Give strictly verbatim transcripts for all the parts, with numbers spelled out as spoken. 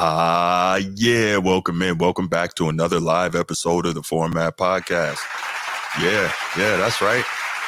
Ah, uh, yeah. Welcome in. Welcome back to another live episode of the Format Podcast. Yeah, yeah, that's right.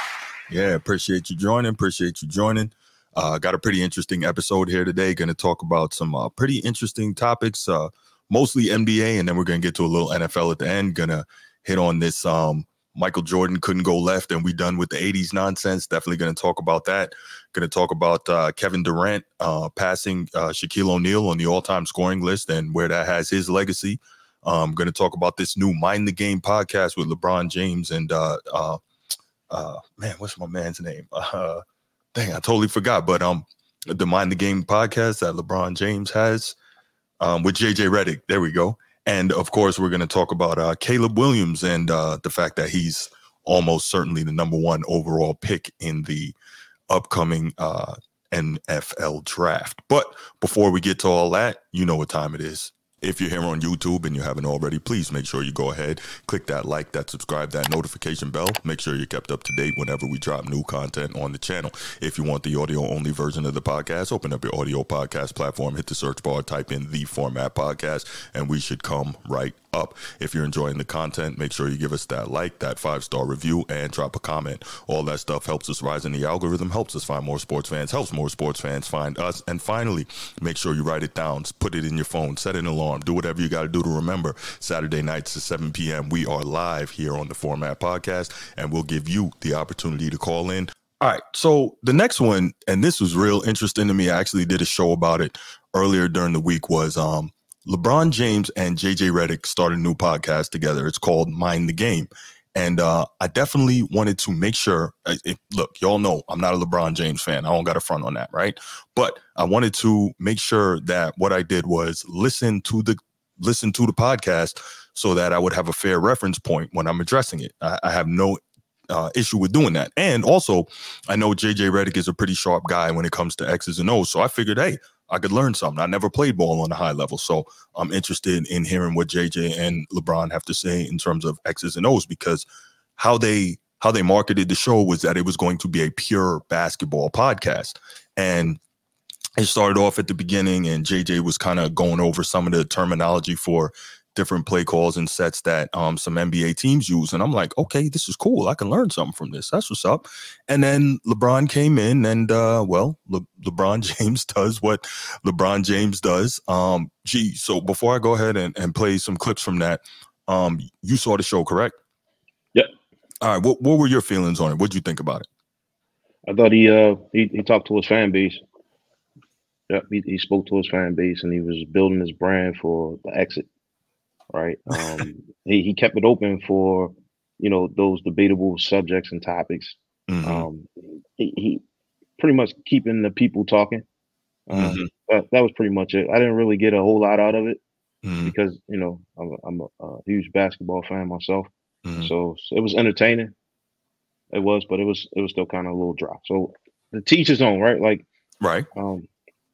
Yeah, appreciate you joining. Appreciate you joining. Uh, got a pretty interesting episode here today. Going to talk about some uh, pretty interesting topics, uh, mostly N B A, and then we're going to get to a little N F L at the end. Going to hit on this um, Michael Jordan couldn't go left, and we done with the eighties nonsense. Definitely going to talk about that. Going to talk about uh, Kevin Durant uh, passing uh, Shaquille O'Neal on the all-time scoring list and where that has his legacy. I'm um, going to talk about this new Mind the Game podcast with LeBron James and uh, uh, uh, man, what's my man's name? Uh, dang, I totally forgot. But um, the Mind the Game podcast that LeBron James has um, with J J Redick. There we go. And of course, we're going to talk about uh, Caleb Williams and uh, the fact that he's almost certainly the number one overall pick in the upcoming uh, N F L draft. But before we get to all that, you know what time it is. If you're here on YouTube and you haven't already, please make sure you go ahead, click that like, that subscribe, that notification bell. Make sure you're kept up to date whenever we drop new content on the channel. If you want the audio-only version of the podcast, open up your audio podcast platform, hit the search bar, type in the Format Podcast, and we should come right up. If you're enjoying the content, make sure you give us that like, that five-star review, and drop a comment. All that stuff helps us rise in the algorithm, helps us find more sports fans, helps more sports fans find us. And finally, make sure you write it down, put it in your phone, set an alarm, do whatever you got to do to remember. Saturday nights at seven p.m. we are live here on the Format Podcast, and we'll give you the opportunity to call in. All right, so the next one, and this was real interesting to me, I actually did a show about it earlier during the week, was um LeBron James and J J Redick started a new podcast together. It's called Mind the Game. And uh, I definitely wanted to make sure, it, look, y'all know I'm not a LeBron James fan. I don't got a front on that, right? But I wanted to make sure that what I did was listen to the listen to the podcast so that I would have a fair reference point when I'm addressing it. I, I have no uh, issue with doing that. And also, I know J J Redick is a pretty sharp guy when it comes to X's and O's. So I figured, hey, I could learn something. I never played ball on a high level, so I'm interested in hearing what J J and LeBron have to say in terms of X's and O's, because how they how they marketed the show was that it was going to be a pure basketball podcast. And it started off at the beginning, and J J was kind of going over some of the terminology for different play calls and sets that um, some N B A teams use. And I'm like, okay, this is cool. I can learn something from this. That's what's up. And then LeBron came in and, uh, well, Le- LeBron James does what LeBron James does. Um, gee, so before I go ahead and, and play some clips from that, um, you saw the show, correct? Yep. All right. What, what were your feelings on it? What did you think about it? I thought he uh he, he talked to his fan base. Yep. He, he spoke to his fan base, and he was building his brand for the exit. Right. Um, he, he kept it open for, you know, those debatable subjects and topics. Mm-hmm. Um, he, he pretty much keeping the people talking. Um, mm-hmm. that, that was pretty much it. I didn't really get a whole lot out of it mm-hmm. because, you know, I'm, I'm a, a huge basketball fan myself. Mm-hmm. So, so it was entertaining. It was, but it was it was still kind of a little dry. So the teacher's own, right? Like, right. Um,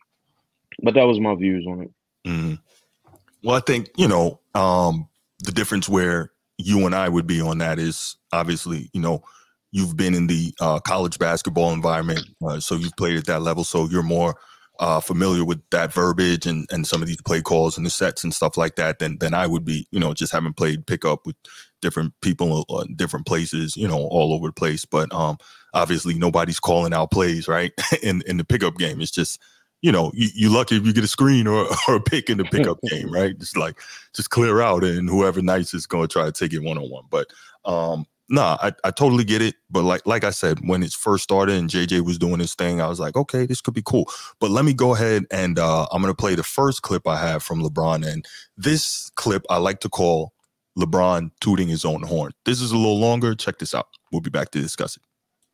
but that was my views on it. Mm-hmm. Well, I think, you know, um, the difference where you and I would be on that is obviously, you know, you've been in the uh, college basketball environment. Uh, so you've played at that level. So you're more uh, familiar with that verbiage and, and some of these play calls and the sets and stuff like that than, than I would be, you know, just having played pickup with different people in uh, different places, you know, all over the place. But um, obviously nobody's calling out plays, right, in, in the pickup game. It's just, you know, you, you're lucky if you get a screen or, or a pick in the pickup game, right? Just like, just clear out and whoever nice is going to try to take it one-on-one. But um, nah, I, I totally get it. But like like I said, when it first started and J J was doing his thing, I was like, okay, this could be cool. But let me go ahead and uh, I'm going to play the first clip I have from LeBron. And this clip I like to call LeBron tooting his own horn. This is a little longer. Check this out. We'll be back to discuss it.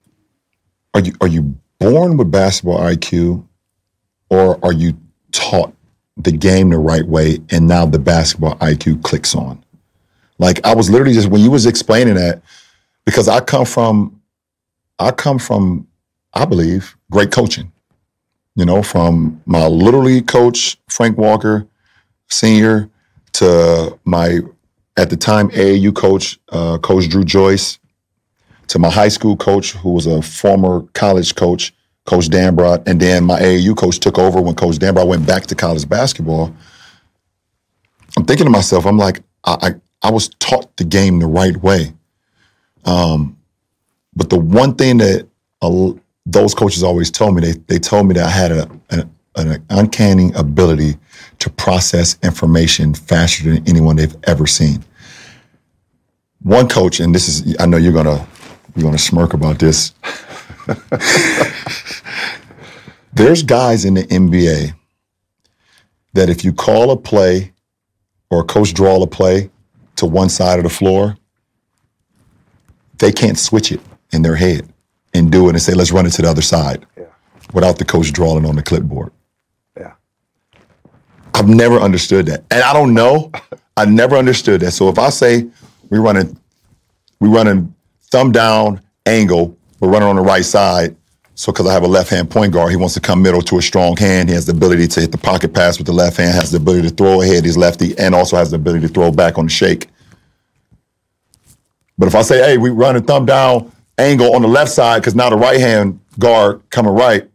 Are you, are you born with basketball I Q? Or are you taught the game the right way and now the basketball I Q clicks on? Like I was literally just, when you was explaining that, because I come from, I come from, I believe, great coaching. You know, from my Little League coach, Frank Walker, senior, to my, at the time, A A U coach, uh, Coach Drew Joyce, to my high school coach, who was a former college coach, Coach Dambrot, and then my A A U coach took over when Coach Dambrot went back to college basketball. I'm thinking to myself, I'm like, I, I, I was taught the game the right way. Um, but the one thing that uh, those coaches always told me, they they told me that I had a, a an uncanny ability to process information faster than anyone they've ever seen. One coach, and this is, I know you're gonna you're gonna smirk about this. There's guys in the N B A that if you call a play or a coach draw a play to one side of the floor, they can't switch it in their head and do it and say, let's run it to the other side, yeah, without the coach drawing on the clipboard. Yeah. I've never understood that. And I don't know. I never understood that. So if I say we're running, we running thumb down angle, we're running on the right side, so because I have a left-hand point guard, he wants to come middle to a strong hand. He has the ability to hit the pocket pass with the left hand, has the ability to throw ahead, he's lefty, and also has the ability to throw back on the shake. But if I say, hey, we run a thumb down angle on the left side because now the right-hand guard coming right,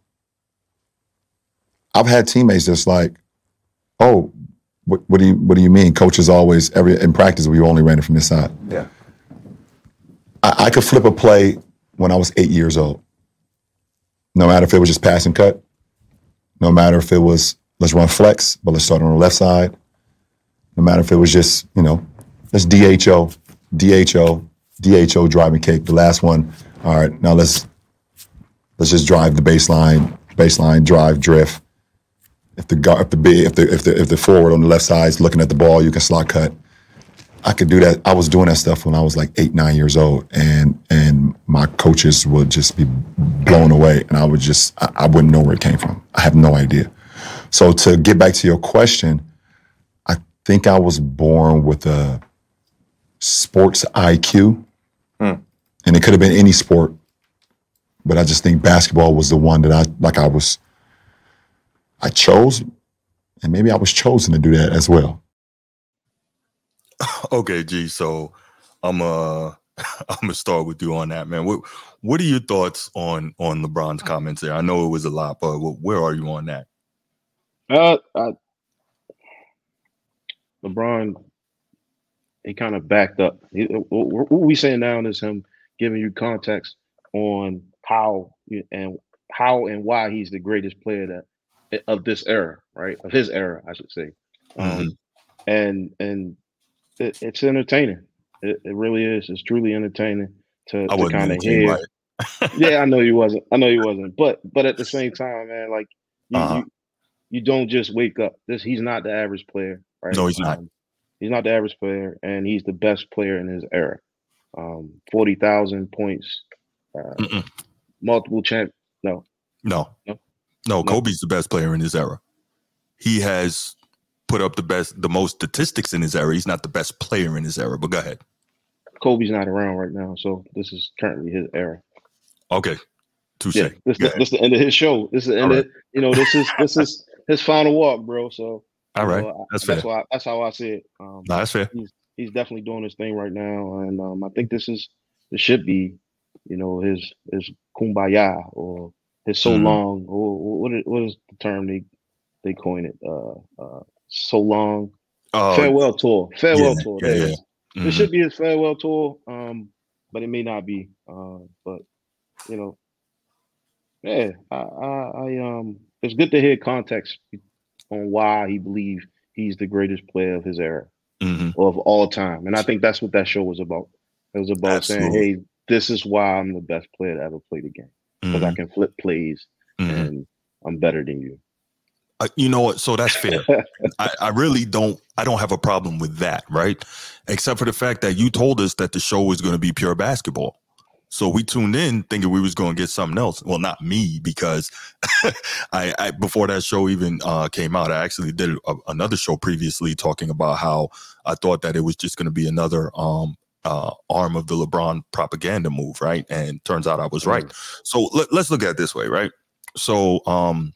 I've had teammates that's like, oh, what, what do you what do you mean? Coaches always, every in practice, we only ran it from this side. Yeah. I, I could flip a play when I was eight years old. No matter if it was just pass and cut, no matter if it was, let's run flex, but let's start on the left side. No matter if it was just, you know, let's D H O, D H O, D H O driving kick. The last one, all right, now let's let's just drive the baseline, baseline drive drift. If the guard, if the big, if the if the if the forward on the left side is looking at the ball, you can slot cut. I could do that. I was doing that stuff when I was like eight, nine years old, and and my coaches would just be blown away, and I would just I, I wouldn't know where it came from. I have no idea. So to get back to your question, I think I was born with a sports I Q, hmm. and it could have been any sport, but I just think basketball was the one that I like. I was I chose, and maybe I was chosen to do that as well. Okay, G. So I'm uh I'm gonna start with you on that, man. What what are your thoughts on on LeBron's comments there? I know it was a lot, but where are you on that? Uh, I, LeBron, he kind of backed up. He, what we saying now is him giving you context on how and how and why he's the greatest player that of this era, right? Of his era, I should say. Mm-hmm. Um, and and it, it's entertaining. It, it really is. It's truly entertaining to, to kind of hear. Right. Yeah, I know you wasn't. I know you wasn't. But but at the same time, man, like you, uh-huh. you, you don't just wake up. This he's not the average player, right? No, he's um, not. He's not the average player, and he's the best player in his era. Um, forty thousand points, uh, multiple champ. No. no, no, no. Kobe's the best player in his era. He has put up the best, the most statistics in his era. He's not the best player in his era, but go ahead. Kobe's not around right now, so this is currently his era. Okay, touche. Yeah, this the, this the end of his show. This is the end right. of, you know, this is this is his final walk, bro. So all right, know, that's that's fair. Why, that's how I see it. Um, no, that's fair. He's he's definitely doing his thing right now, and um, I think this is this should be, you know, his his kumbaya or his so mm-hmm. long or what is, what is the term they they coin it? Uh, uh, so long. Uh, farewell tour. Farewell yeah, tour. Yeah, yeah. Mm-hmm. It should be his farewell tour, um, but it may not be. Uh, but you know, yeah, I, I, I um, it's good to hear context on why he believes he's the greatest player of his era mm-hmm. or of all time, and I think that's what that show was about. It was about Absolutely. saying, "Hey, this is why I'm the best player to ever play the game because mm-hmm. I can flip plays mm-hmm. and I'm better than you." Uh, you know what? So that's fair. I, I really don't. I don't have a problem with that, right? Except for the fact that you told us that the show was going to be pure basketball. So we tuned in thinking we was going to get something else. Well, not me, because I, I before that show even uh, came out, I actually did a, another show previously talking about how I thought that it was just going to be another um, uh, arm of the LeBron propaganda move, right? And turns out I was right. Mm-hmm. So let, let's look at it this way, right? So. Um,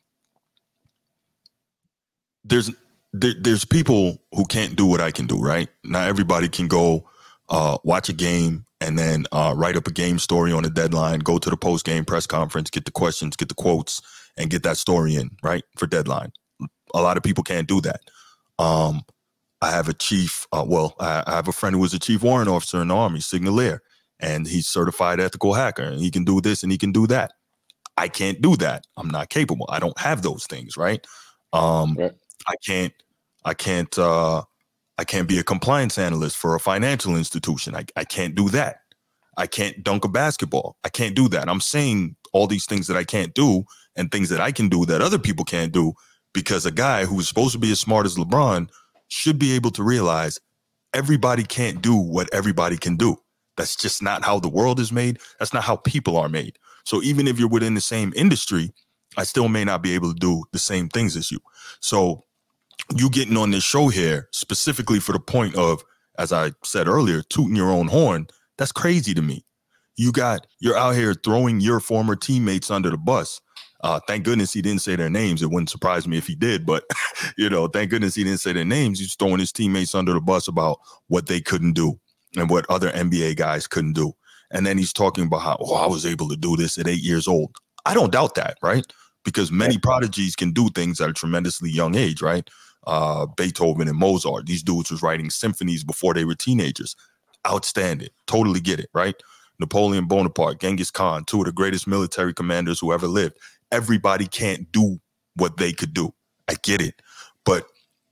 There's there, there's people who can't do what I can do, right? Not everybody can go uh, watch a game and then uh, write up a game story on a deadline, go to the post-game press conference, get the questions, get the quotes, and get that story in, right, for deadline. A lot of people can't do that. Um, I have a chief, uh, well, I, I have a friend who was a chief warrant officer in the Army, Signalier, and he's certified ethical hacker, and he can do this and he can do that. I can't do that. I'm not capable. I don't have those things, right? Um, right. I can't, I can't, uh, I can't be a compliance analyst for a financial institution. I, I can't do that. I can't dunk a basketball. I can't do that. I'm saying all these things that I can't do and things that I can do that other people can't do, because a guy who's supposed to be as smart as LeBron should be able to realize everybody can't do what everybody can do. That's just not how the world is made. That's not how people are made. So even if you're within the same industry, I still may not be able to do the same things as you. So you getting on this show here specifically for the point of, as I said earlier, tooting your own horn, that's crazy to me. You got, you're out here throwing your former teammates under the bus. Uh, thank goodness he didn't say their names. It wouldn't surprise me if he did, but you know, thank goodness he didn't say their names. He's throwing his teammates under the bus about what they couldn't do and what other N B A guys couldn't do. And then he's talking about how, oh, I was able to do this at eight years old. I don't doubt that, right? Because many prodigies can do things at a tremendously young age, right? Uh, Beethoven and Mozart, these dudes was writing symphonies before they were teenagers. Outstanding. Totally get it, right? Napoleon Bonaparte, Genghis Khan, two of the greatest military commanders who ever lived. Everybody can't do what they could do. I get it. But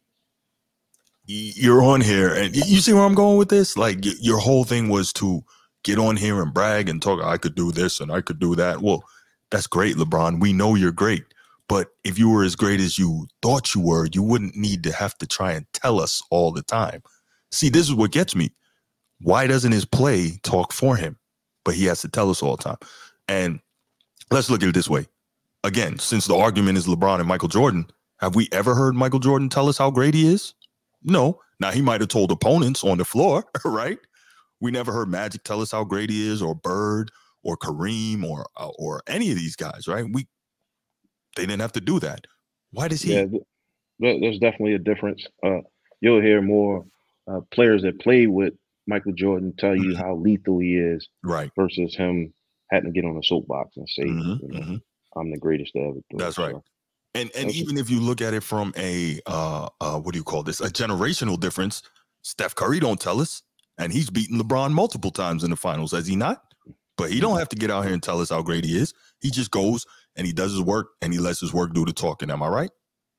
you're on here and you see where I'm going with this? Like your whole thing was to get on here and brag and talk, I could do this and I could do that. Well, that's great, LeBron. We know you're great. But if you were as great as you thought you were, you wouldn't need to have to try and tell us all the time. See, this is what gets me. Why doesn't his play talk for him? But he has to tell us all the time. And let's look at it this way. Again, since the argument is LeBron and Michael Jordan, have we ever heard Michael Jordan tell us how great he is? No. Now, he might have told opponents on the floor, right? We never heard Magic tell us how great he is, or Bird, or Kareem, or uh, or any of these guys, right? We They didn't have to do that. Why does he? Yeah, there's definitely a difference. Uh, you'll hear more uh, players that play with Michael Jordan tell you how lethal he is, right? Versus him having to get on a soapbox and say, mm-hmm, you know, mm-hmm. I'm the greatest to ever do. That's right. So, and and even if you look at it from a uh, uh, what do you call this? A generational difference. Steph Curry don't tell us, and he's beaten LeBron multiple times in the finals, has he not? But he don't have to get out here and tell us how great he is. He just goes and he does his work and he lets his work do the talking. Am I right?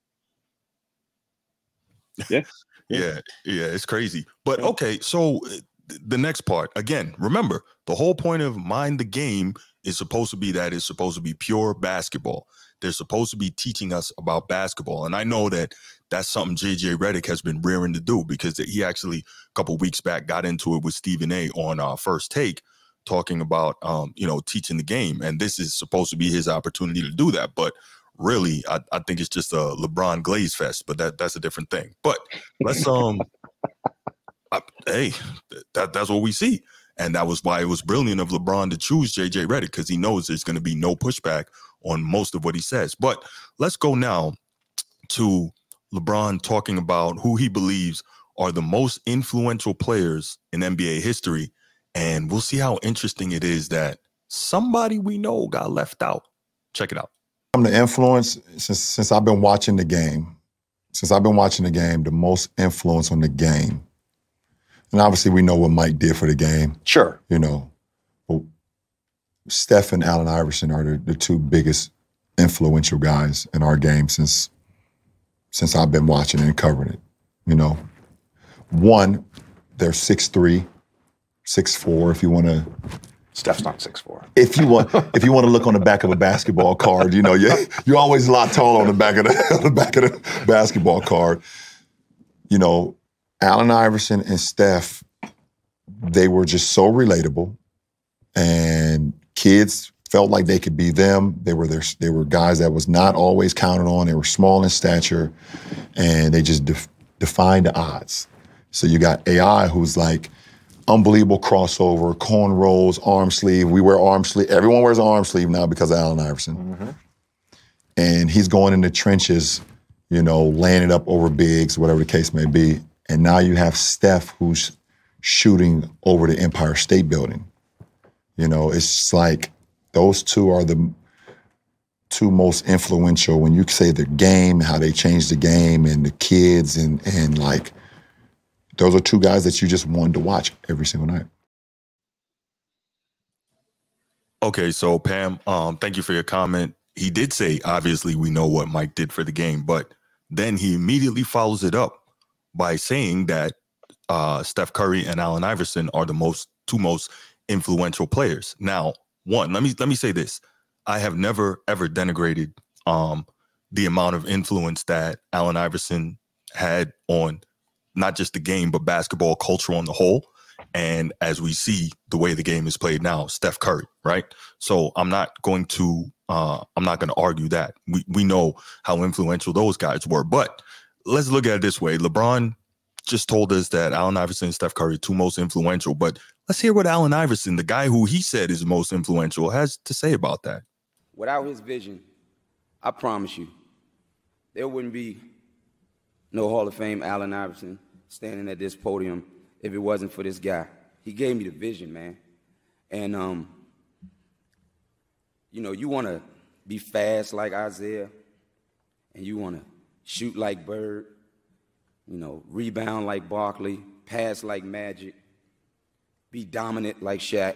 Yeah. yeah. Yeah. It's crazy. But okay. So the next part, again, remember, the whole point of Mind the Game is supposed to be that it's supposed to be pure basketball. They're supposed to be teaching us about basketball. And I know that that's something J J Redick has been rearing to do, because he actually a couple of weeks back got into it with Stephen A on our First Take, talking about, um, you know, teaching the game. And this is supposed to be his opportunity to do that. But really, I, I think it's just a LeBron glaze fest, but that that's a different thing. But let's, um, I, hey, that that's what we see. And that was why it was brilliant of LeBron to choose J J Redick, because he knows there's going to be no pushback on most of what he says. But let's go now to LeBron talking about who he believes are the most influential players in N B A history. And we'll see how interesting it is that somebody we know got left out. Check it out. I'm the influence since since I've been watching the game. Since I've been watching the game, the most influence on the game. And obviously we know what Mike did for the game. Sure. You know, well, Steph and Allen Iverson are the, the two biggest influential guys in our game since since I've been watching it and covering it. You know, one, they're six three, six four, if you want to. Steph's not six four. If you want, if you want to look on the back of a basketball card, you know, you're, you're always a lot taller on the back of the, on the back of the basketball card. You know, Allen Iverson and Steph, they were just so relatable, and kids felt like they could be them. They were their, they were guys that was not always counted on. They were small in stature, and they just def, defined the odds. So you got A I, who's like unbelievable crossover, cornrows, arm sleeve. We wear arm sleeve. Everyone wears an arm sleeve now because of Allen Iverson. Mm-hmm. And he's going in the trenches, you know, laying it up over bigs, whatever the case may be. And now you have Steph, who's shooting over the Empire State Building. You know, it's like those two are the two most influential when you say the game, how they changed the game, and the kids, and and like those are two guys that you just wanted to watch every single night. Okay, so Pam, um, thank you for your comment. He did say, obviously, we know what Mike did for the game, but then he immediately follows it up by saying that uh, Steph Curry and Allen Iverson are the most two most influential players. Now, one, let me let me say this: I have never ever denigrated um, the amount of influence that Allen Iverson had on not just the game, but basketball culture on the whole. And as we see the way the game is played now, Steph Curry, right? So I'm not going to uh, I'm not going to argue that. We we know how influential those guys were, but let's look at it this way: LeBron just told us that Allen Iverson and Steph Curry are two most influential, but let's hear what Allen Iverson, the guy who he said is most influential, has to say about that. Without his vision, I promise you, there wouldn't be no Hall of Fame Allen Iverson standing at this podium if it wasn't for this guy. He gave me the vision, man. And, um, you know, you want to be fast like Isaiah, and you want to shoot like Bird, you know, rebound like Barkley, pass like Magic, be dominant like Shaq.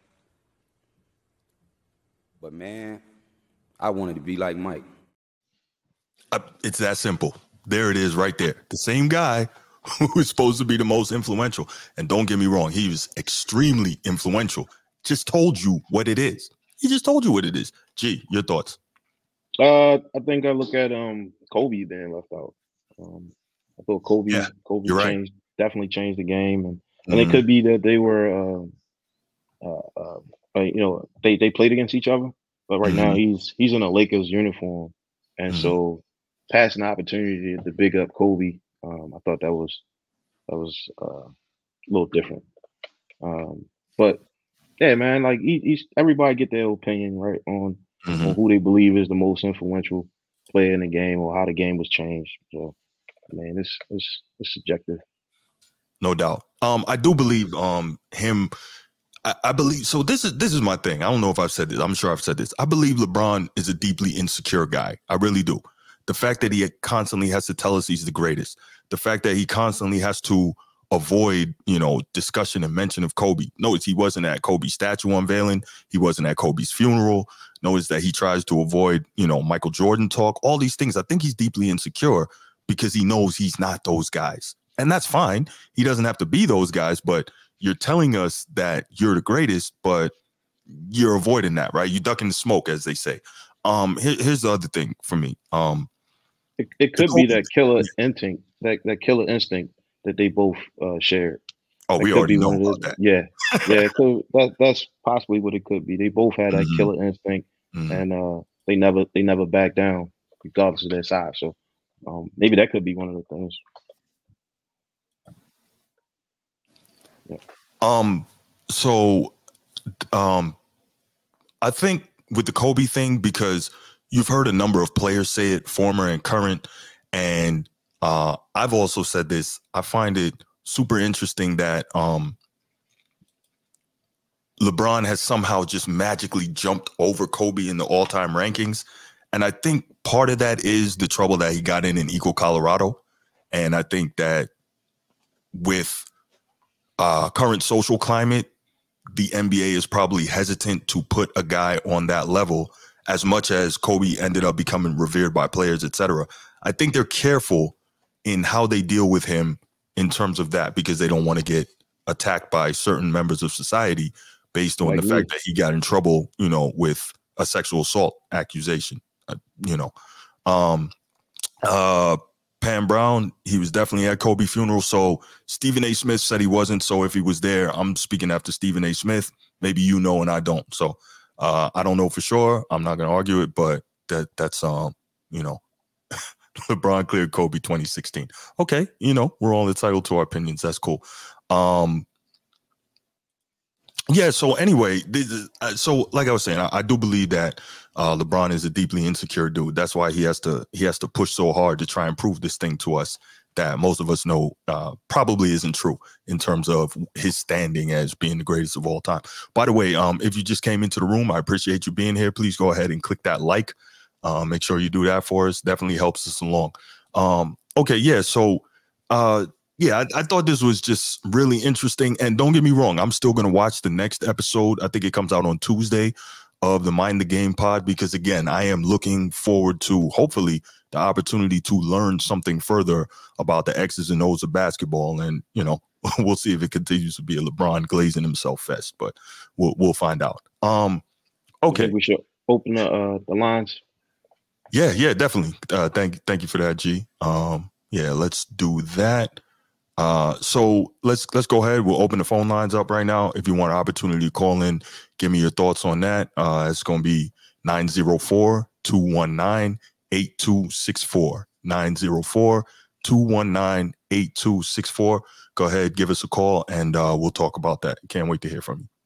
But, man, I wanted to be like Mike. Uh, it's that simple. There it is right there. The same guy who is supposed to be the most influential. And don't get me wrong, he was extremely influential. Just told you what it is. He just told you what it is. G, your thoughts? Uh, I think I look at um Kobe being left out. Um, I thought Kobe, Yeah, Kobe you're right. changed, definitely changed the game, and and Mhm. it could be that they were, uh, uh, uh, uh, you know, they they played against each other. But right now Mhm. he's he's in a Lakers uniform, and Mhm. so passing the opportunity to big up Kobe, um, I thought that was that was uh, a little different. Um, but yeah, man, like each, each everybody get their opinion right on on Mhm. who they believe is the most influential player in the game or how the game was changed. So, man, it's it's it's subjective. No doubt. Um, I do believe um him. I, I believe so. This is this is my thing. I don't know if I've said this. I'm sure I've said this. I believe LeBron is a deeply insecure guy. I really do. The fact that he constantly has to tell us he's the greatest. The fact that he constantly has to avoid, you know, discussion and mention of Kobe. Notice he wasn't at Kobe's statue unveiling. He wasn't at Kobe's funeral. Notice that he tries to avoid, you know, Michael Jordan talk. All these things. I think he's deeply insecure because he knows he's not those guys, and that's fine. He doesn't have to be those guys, but you're telling us that you're the greatest, but you're avoiding that, right? You're ducking the smoke, as they say. Um, here, here's the other thing for me. Um, It, it the could be Kobe. that killer Yeah. instinct, that, that killer instinct that they both uh, shared. Oh, That we could already be know one of about the that. yeah, yeah. It could, that that's possibly what it could be. They both had that Mhm. killer instinct, Mhm. and uh, they never they never back down regardless of their size. So um, maybe that could be one of the things. Yeah. Um, so, um, I think with the Kobe thing, because you've heard a number of players say it, former and current, and uh, I've also said this. I find it super interesting that um, LeBron has somehow just magically jumped over Kobe in the all-time rankings. And I think part of that is the trouble that he got in in Eco, Colorado. And I think that with uh, current social climate, the N B A is probably hesitant to put a guy on that level as much as Kobe ended up becoming revered by players, et cetera. I think they're careful in how they deal with him in terms of that because they don't want to get attacked by certain members of society based on Like the me. fact that he got in trouble, you know, with a sexual assault accusation, uh, you know. Um, uh, Pam Brown, he was definitely at Kobe funeral. So Stephen A. Smith said he wasn't. So if he was there, I'm speaking after Stephen A. Smith. Maybe you know and I don't. So uh, I don't know for sure. I'm not going to argue it, but that that's um, you know, LeBron cleared Kobe twenty sixteen. Okay, you know, we're all entitled to our opinions. That's cool. Um, yeah. So anyway, this is, uh, so like I was saying, I, I do believe that uh, LeBron is a deeply insecure dude. That's why he has to he has to push so hard to try and prove this thing to us that most of us know uh, probably isn't true in terms of his standing as being the greatest of all time. By the way, um, if you just came into the room, I appreciate you being here. Please go ahead and click that like. Uh, make sure you do that for us. Definitely helps us along. Um, okay, yeah. So uh, yeah, I, I thought this was just really interesting. And don't get me wrong, I'm still going to watch the next episode. I think it comes out on Tuesday of the Mind the Game pod, because again, I am looking forward to hopefully the opportunity to learn something further about the X's and O's of basketball. And, you know, we'll see if it continues to be a LeBron glazing himself fest, but we'll we'll find out. Um, okay. We should open the, uh, the lines. Yeah, yeah, definitely. Uh, thank thank you for that, G. Um, yeah, let's do that. Uh, so let's let's go ahead. We'll open the phone lines up right now. If you want an opportunity to call in, give me your thoughts on that. Uh, it's going to be nine zero four, two one nine, eight two six four. nine zero four, two one nine, eight two six four. Go ahead, give us a call, and uh, we'll talk about that. Can't wait to hear from you.